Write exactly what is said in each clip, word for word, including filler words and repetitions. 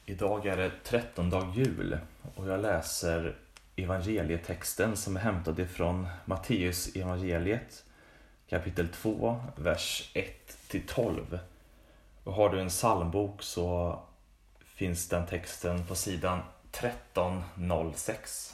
Idag är det trettondag jul och jag läser evangelietexten som är hämtad ifrån Matteus evangeliet kapitel två, vers ett till tolv. Och har du en psalmbok så finns den texten på sidan tretton noll sex.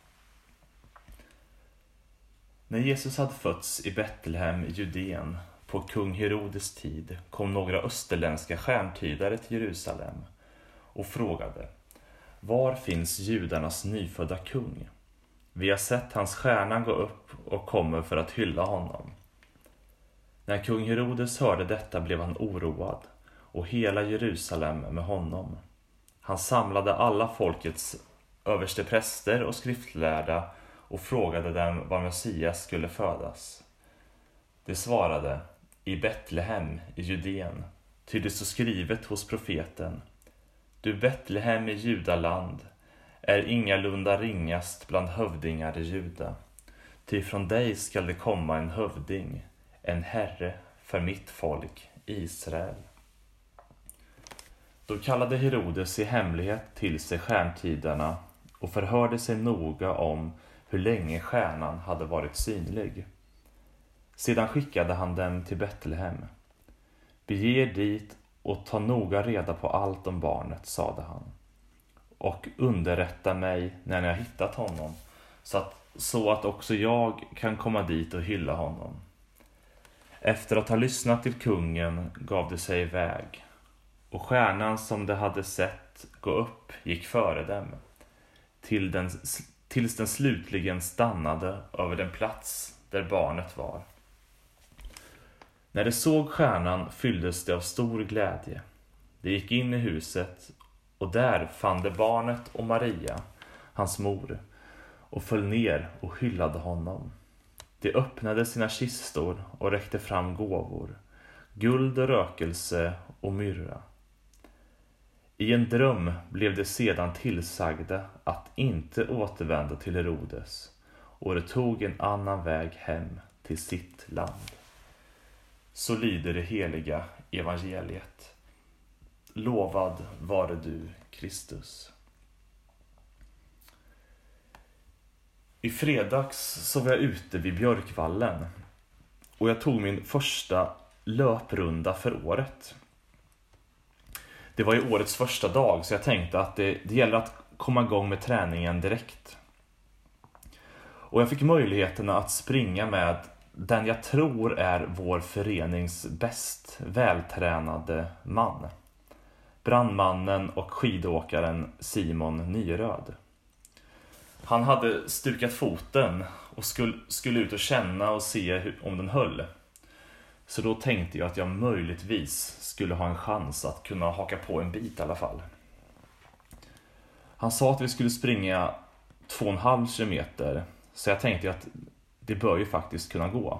När Jesus hade fötts i Betlehem i Judeen på kung Herodes tid kom några österländska stjärntydare till Jerusalem och frågade: var finns judarnas nyfödda kung? Vi har sett hans stjärna gå upp och kommer för att hylla honom. När kung Herodes hörde detta blev han oroad och hela Jerusalem med honom. Han samlade alla folkets överstepräster och skriftlärda och frågade dem var Messias skulle födas. De svarade: i Betlehem i Judeen, ty det står skrivet hos profeten: du Betlehem i Judaland är ingalunda ringast bland hövdingar i Juda, ty från dig skall det komma en hövding, en herre för mitt folk Israel. Då kallade Herodes i hemlighet till sig stjärntydarna och förhörde sig noga om hur länge stjärnan hade varit synlig. Sedan skickade han dem till Betlehem. Bege er dit och ta noga reda på allt om barnet, sade han. Och underrätta mig när ni har hittat honom, så att, så att också jag kan komma dit och hylla honom. Efter att ha lyssnat till kungen gav de sig iväg, och stjärnan som de hade sett gå upp gick före dem, till den, tills den slutligen stannade över den plats där barnet var. När de såg stjärnan fylldes de av stor glädje. De gick in i huset och där fann de barnet och Maria, hans mor, och föll ner och hyllade honom. De öppnade sina kistor och räckte fram gåvor, guld och rökelse och myrra. I en dröm blev de sedan tillsagda att inte återvända till Herodes, och de tog en annan väg hem till sitt land. Så lyder det heliga evangeliet. Lovad vare du, Kristus. I fredags så var jag ute vid Björkvallen och jag tog min första löprunda för året. Det var ju årets första dag, så jag tänkte att det, det gäller att komma igång med träningen direkt. Och jag fick möjligheten att springa med den jag tror är vår förenings bäst vältränade man. Brandmannen och skidåkaren Simon Nyröd. Han hade stukat foten och skulle, skulle ut och känna och se hur, om den höll. Så då tänkte jag att jag möjligtvis skulle ha en chans att kunna haka på en bit i alla fall. Han sa att vi skulle springa två och en halv kilometer, så jag tänkte att det bör ju faktiskt kunna gå.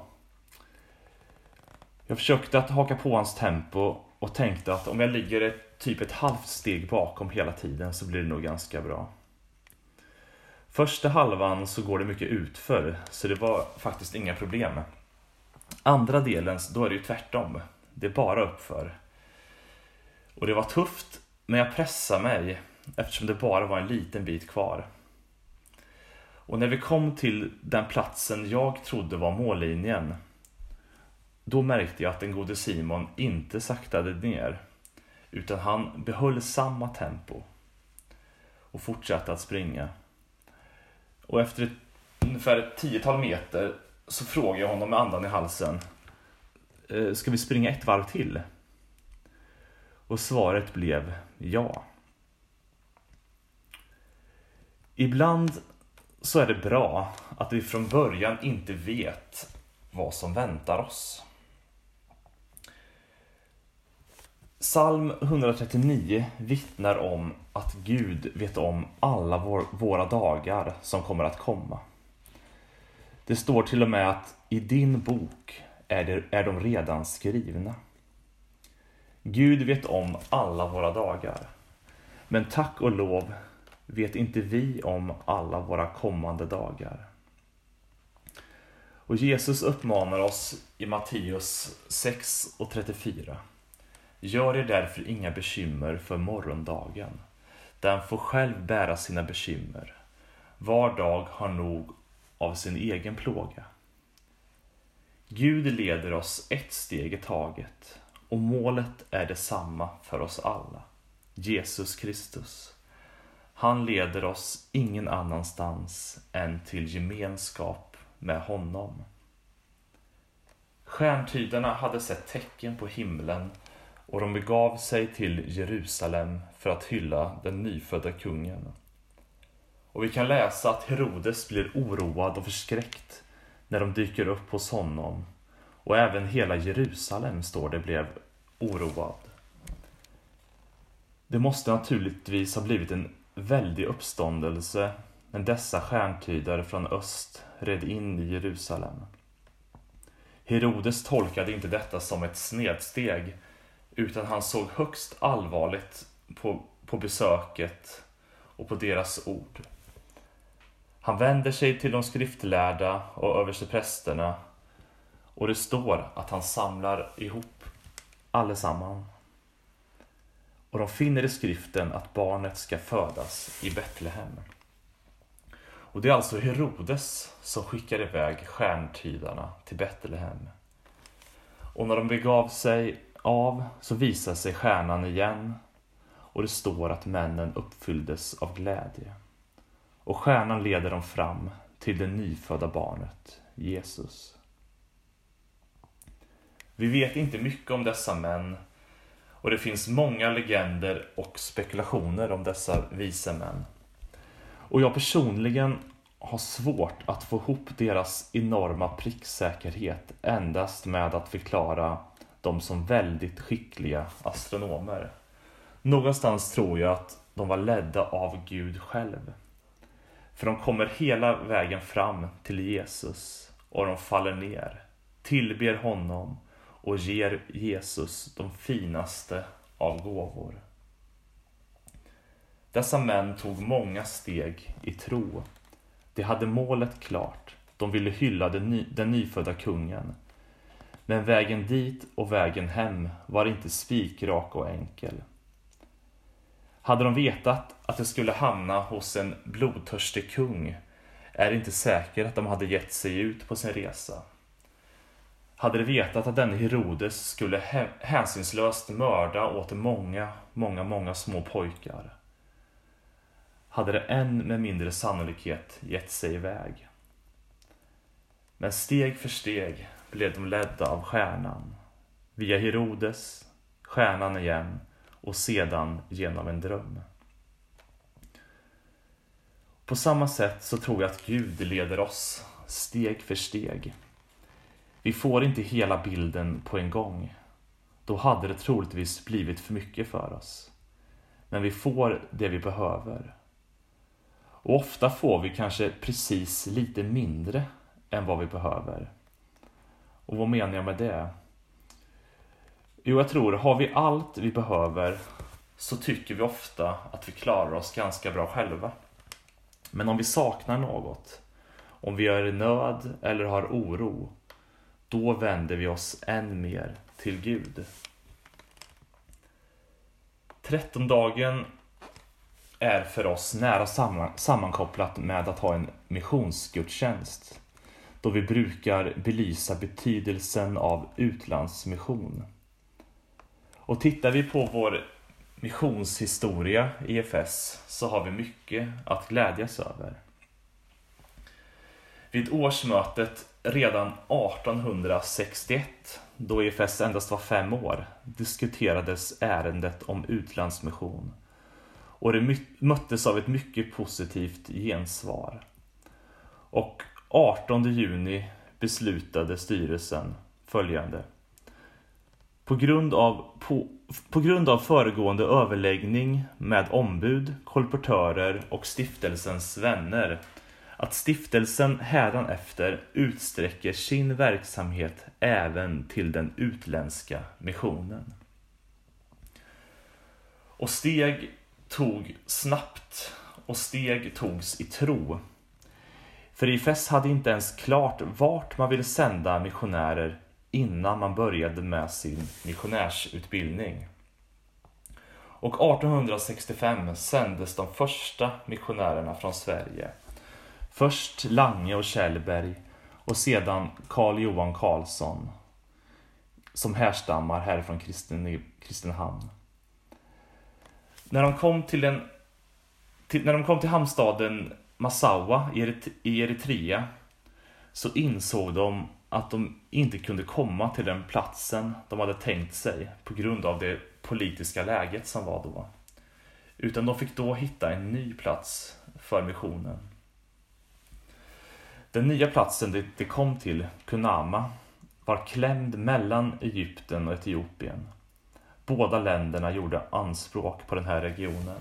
Jag försökte att haka på hans tempo och tänkte att om jag ligger ett, typ ett halvt steg bakom hela tiden så blir det nog ganska bra. Första halvan så går det mycket utför, så det var faktiskt inga problem. Andra delen, då är det ju tvärtom. Det är bara uppför. Och det var tufft, men jag pressade mig eftersom det bara var en liten bit kvar. Och när vi kom till den platsen jag trodde var mållinjen, då märkte jag att den gode Simon inte saktade ner, utan han behöll samma tempo och fortsatte att springa. Och efter ett, ungefär ett tiotal meter så frågade jag honom med andan i halsen: ska vi springa ett varv till? Och svaret blev ja. Ibland så är det bra att vi från början inte vet vad som väntar oss. Psalm etthundratrettionio vittnar om att Gud vet om alla vår, våra dagar som kommer att komma. Det står till och med att i din bok är, det, är de redan skrivna. Gud vet om alla våra dagar. Men tack och lov vet inte vi om alla våra kommande dagar. Och Jesus uppmanar oss i Matteus sex och trettiofyra: gör er därför inga bekymmer för morgondagen, den får själv bära sina bekymmer. Var dag har nog av sin egen plåga. Gud leder oss ett steg i taget, och målet är detsamma för oss alla. Jesus Kristus. Han leder oss ingen annanstans än till gemenskap med honom. Stjärntydarna hade sett tecken på himlen, och de begav sig till Jerusalem för att hylla den nyfödda kungen. Och vi kan läsa att Herodes blir oroad och förskräckt när de dyker upp hos honom. Och även hela Jerusalem, står det, blev oroad. Det måste naturligtvis ha blivit en väldig uppståndelse när dessa stjärntydare från öst red in i Jerusalem. Herodes tolkade inte detta som ett snedsteg, utan han såg högst allvarligt på, på besöket och på deras ord. Han vänder sig till de skriftlärda och översteprästerna, och det står att han samlar ihop allesamman. Och de finner i skriften att barnet ska födas i Betlehem. Och det är alltså Herodes som skickar iväg stjärntydarna till Betlehem. Och när de begav sig av så visar sig stjärnan igen, och det står att männen uppfylldes av glädje. Och stjärnan leder dem fram till det nyfödda barnet, Jesus. Vi vet inte mycket om dessa män, och det finns många legender och spekulationer om dessa vise män. Och jag personligen har svårt att få ihop deras enorma pricksäkerhet endast med att förklara dem som väldigt skickliga astronomer. Någonstans tror jag att de var ledda av Gud själv. För de kommer hela vägen fram till Jesus, och de faller ner, tillber honom och ger Jesus de finaste av gåvor. Dessa män tog många steg i tro. De hade målet klart. De ville hylla den, ny, den nyfödda kungen. Men vägen dit och vägen hem var inte spikrak och enkel. Hade de vetat att det skulle hamna hos en blodtörstig kung, är det inte säkert att de hade gett sig ut på sin resa. Hade de vetat att den Herodes skulle hä- hänsynslöst mörda åt många, många, många små pojkar, hade det än med mindre sannolikhet gett sig iväg. Men steg för steg blev de ledda av stjärnan, via Herodes, stjärnan igen och sedan genom en dröm. På samma sätt så tror jag att Gud leder oss steg för steg. Vi får inte hela bilden på en gång. Då hade det troligtvis blivit för mycket för oss. Men vi får det vi behöver. Och ofta får vi kanske precis lite mindre än vad vi behöver. Och vad menar jag med det? Jo, jag tror, har vi allt vi behöver så tycker vi ofta att vi klarar oss ganska bra själva. Men om vi saknar något, om vi är i nöd eller har oro, då vänder vi oss än mer till Gud. Trettondagen är för oss nära sammankopplat med att ha en missionsgudstjänst, då vi brukar belysa betydelsen av utlandsmission. Och tittar vi på vår missionshistoria i F S så har vi mycket att glädjas över. Vid årsmötet redan artonhundrasextioett, då F S endast var fem år, diskuterades ärendet om utlandsmission. Och det möttes av ett mycket positivt gensvar. Och artonde juni beslutade styrelsen följande. På grund av, på, på grund av föregående överläggning med ombud, kolportörer och stiftelsens vänner, att stiftelsen hädanefter utsträcker sin verksamhet även till den utländska missionen. Och steg tog snabbt och steg togs i tro. För I F S hade inte ens klart vart man ville sända missionärer innan man började med sin missionärsutbildning. Och artonhundrasextiofem sändes de första missionärerna från Sverige. Först Lange och Kjellberg och sedan Carl Johan Karlsson som härstammar härifrån Kristinehamn. När de kom till, en, till, när de kom till hamnstaden Massawa i Eritrea så insåg de att de inte kunde komma till den platsen de hade tänkt sig på grund av det politiska läget som var då. Utan de fick då hitta en ny plats för missionen. Den nya platsen de, de kom till, Kunama, var klämd mellan Egypten och Etiopien. Båda länderna gjorde anspråk på den här regionen.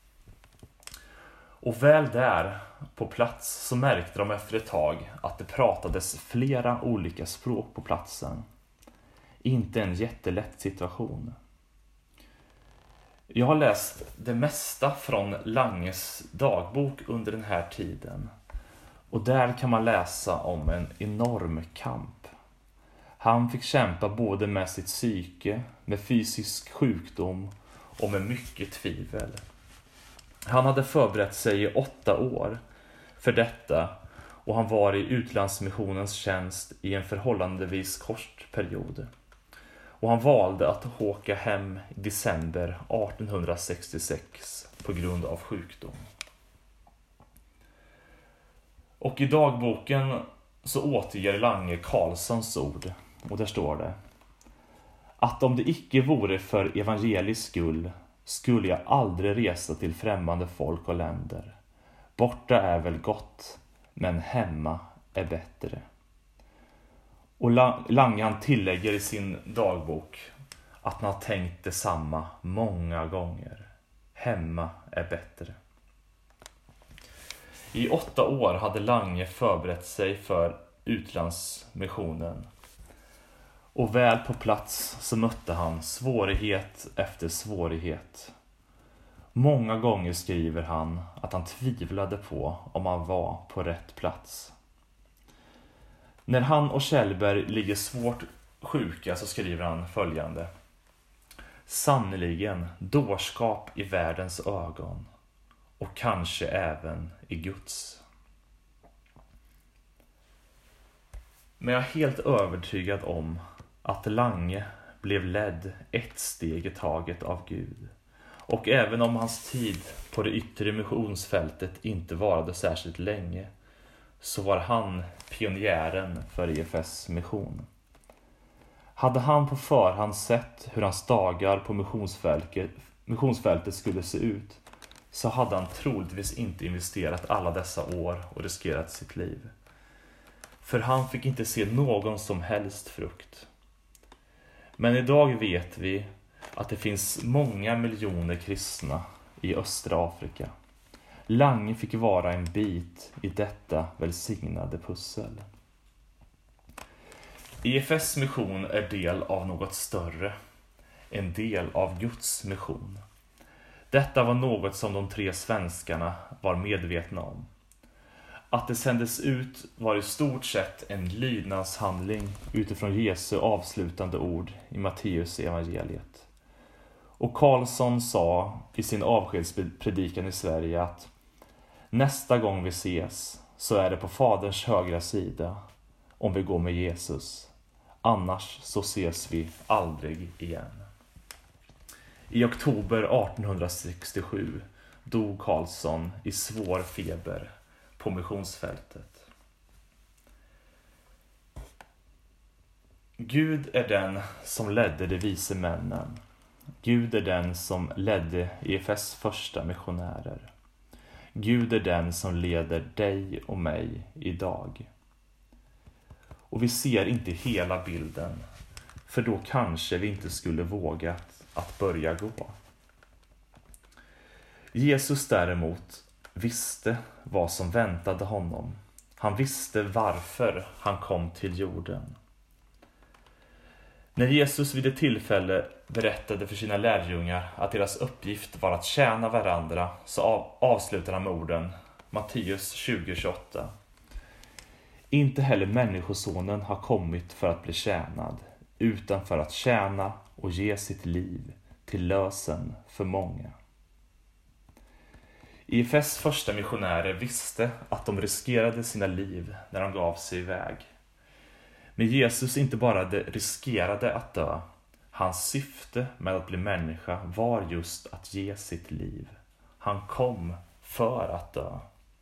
Och väl där på plats så märkte de efter ett tag att det pratades flera olika språk på platsen. Inte en jättelätt situation. Jag har läst det mesta från Langes dagbok under den här tiden. Och där kan man läsa om en enorm kamp. Han fick kämpa både med sitt psyke, med fysisk sjukdom och med mycket tvivel. Han hade förberett sig i åtta år för detta och han var i utlandsmissionens tjänst i en förhållandevis kort period. Och han valde att åka hem i december artonhundrasextiosex på grund av sjukdom. Och i dagboken så återger Lange Karlssons ord och där står det: att om det icke vore för evangelisk skull skulle jag aldrig resa till främmande folk och länder. Borta är väl gott, men hemma är bättre. Och Lange han tillägger i sin dagbok att han har tänkt detsamma många gånger. Hemma är bättre. I åtta år hade Lange förberett sig för utlandsmissionen. Och väl på plats så mötte han svårighet efter svårighet. Många gånger skriver han att han tvivlade på om han var på rätt plats. När han och Kjellberg ligger svårt sjuka så skriver han följande: sannoliken dårskap i världens ögon och kanske även i Guds. Men jag är helt övertygad om att Lange blev ledd ett steg i taget av Gud. Och även om hans tid på det yttre missionsfältet inte varade särskilt länge så var han pionjären för E F S mission. Hade han på förhand sett hur hans dagar på missionsfältet, missionsfältet skulle se ut så hade han troligtvis inte investerat alla dessa år och riskerat sitt liv. För han fick inte se någon som helst frukt. Men idag vet vi att det finns många miljoner kristna i östra Afrika. Lange fick vara en bit i detta välsignade pussel. E F S mission är del av något större, en del av Guds mission. Detta var något som de tre svenskarna var medvetna om. Att det sändes ut var i stort sett en lydnadshandling utifrån Jesu avslutande ord i Matteus evangeliet. Och Karlsson sa i sin avskedspredikan i Sverige att nästa gång vi ses så är det på Faderns högra sida om vi går med Jesus. Annars så ses vi aldrig igen. I oktober artonhundrasextiosju dog Karlsson i svår feber på missionsfältet. Gud är den som ledde de vise männen. Gud är den som ledde E F S första missionärer. Gud är den som leder dig och mig idag. Och vi ser inte hela bilden, för då kanske vi inte skulle våga att börja gå. Jesus däremot visste vad som väntade honom. Han visste varför han kom till jorden. När Jesus vid ett tillfälle berättade för sina lärjungar att deras uppgift var att tjäna varandra så avslutar han med orden Matteus tjugo tjugoåtta. Inte heller människosonen har kommit för att bli tjänad, utan för att tjäna och ge sitt liv till lösen för många. I F S första missionärer visste att de riskerade sina liv när de gav sig iväg. Men Jesus inte bara riskerade att dö. Hans syfte med att bli människa var just att ge sitt liv. Han kom för att dö.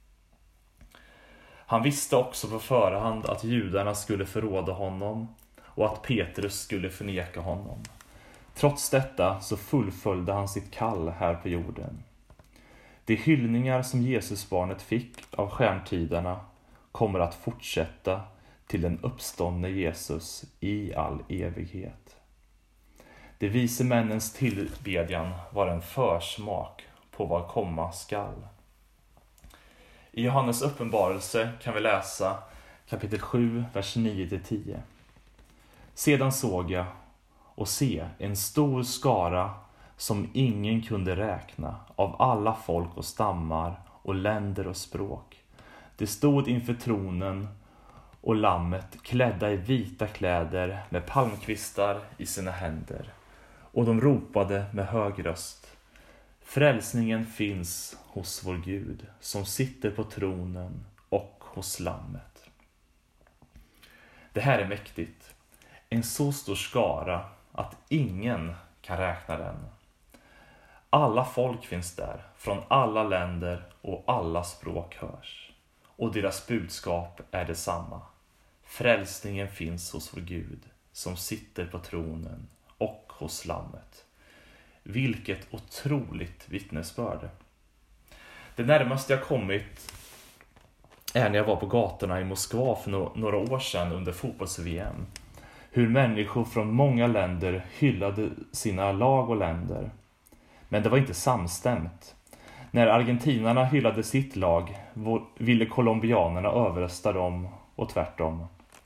Han visste också på förhand att judarna skulle förråda honom och att Petrus skulle förneka honom. Trots detta så fullföljde han sitt kall här på jorden. De hyllningar som Jesusbarnet fick av stjärntidarna kommer att fortsätta till den uppståndne Jesus i all evighet. De vise männens tillbedjan var en försmak på vad komma skall. I Johannes uppenbarelse kan vi läsa kapitel sju, vers nio till tio. Sedan såg jag och se en stor skara som ingen kunde räkna av alla folk och stammar och länder och språk. De stod inför tronen och lammet klädda i vita kläder med palmkvistar i sina händer. Och de ropade med hög röst: frälsningen finns hos vår Gud som sitter på tronen och hos lammet. Det här är mäktigt. En så stor skara att ingen kan räkna den. Alla folk finns där, från alla länder och alla språk hörs. Och deras budskap är detsamma. Frälsningen finns hos vår Gud som sitter på tronen och hos lammet. Vilket otroligt vittnesbörd. Det närmaste jag kommit är när jag var på gatorna i Moskva för några år sedan under fotbolls-V M. Hur människor från många länder hyllade sina lag och länder. Men det var inte samstämt. När argentinarna hyllade sitt lag ville colombianerna överrösta dem och tvärtom.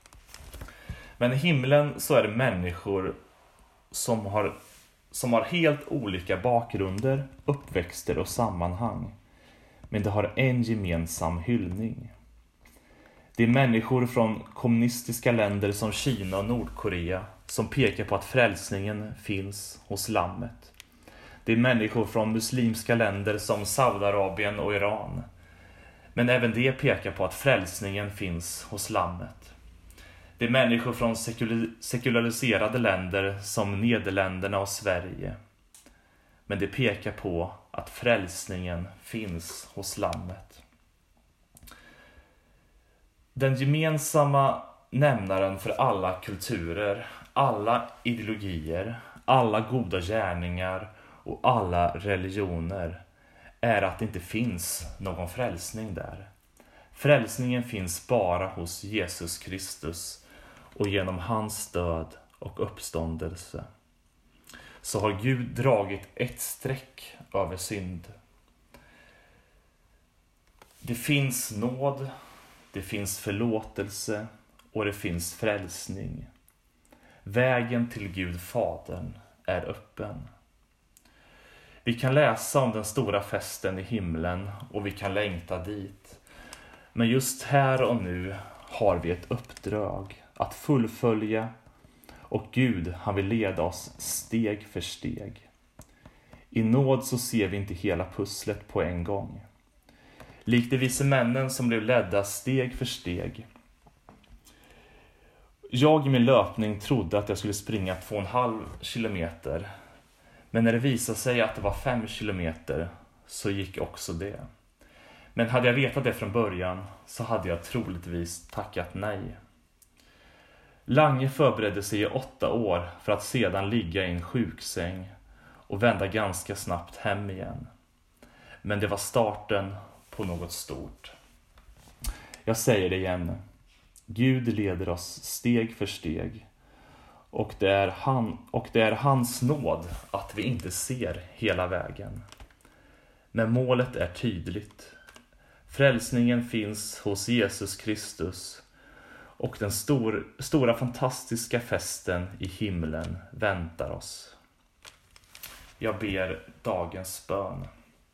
Men i himlen så är det människor som har, som har helt olika bakgrunder, uppväxter och sammanhang. Men de har en gemensam hyllning. Det är människor från kommunistiska länder som Kina och Nordkorea som pekar på att frälsningen finns hos lammet. Det är människor från muslimska länder som Saudiarabien och Iran. Men även det pekar på att frälsningen finns hos lammet. Det är människor från sekulariserade länder som Nederländerna och Sverige. Men det pekar på att frälsningen finns hos lammet. Den gemensamma nämnaren för alla kulturer, alla ideologier, alla goda gärningar och alla religioner är att det inte finns någon frälsning där. Frälsningen finns bara hos Jesus Kristus och genom hans död och uppståndelse. Så har Gud dragit ett streck över synd. Det finns nåd, det finns förlåtelse och det finns frälsning. Vägen till Gud Fadern är öppen. Vi kan läsa om den stora festen i himlen och vi kan längta dit. Men just här och nu har vi ett uppdrag att fullfölja och Gud, han vill leda oss steg för steg. I nåd så ser vi inte hela pusslet på en gång. Likt de vise männen som blev ledda steg för steg. Jag i min löpning trodde att jag skulle springa två och en halv kilometer. Men när det visade sig att det var fem kilometer så gick också det. Men hade jag vetat det från början så hade jag troligtvis tackat nej. Lange förberedde sig i åtta år för att sedan ligga i en sjuksäng och vända ganska snabbt hem igen. Men det var starten på något stort. Jag säger det igen. Gud leder oss steg för steg. Och det är han, och det är hans nåd att vi inte ser hela vägen. Men målet är tydligt. Frälsningen finns hos Jesus Kristus. Och den stor, stora fantastiska festen i himlen väntar oss. Jag ber dagens bön.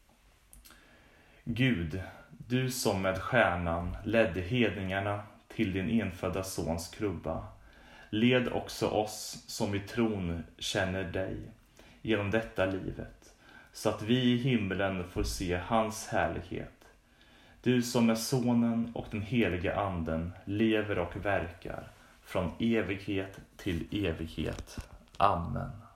Gud, du som med stjärnan ledde hedningarna till din enfödda sons krubba. Led också oss som i tron känner dig genom detta livet, så att vi i himlen får se hans härlighet. Du som med Sonen och den heliga anden lever och verkar från evighet till evighet. Amen.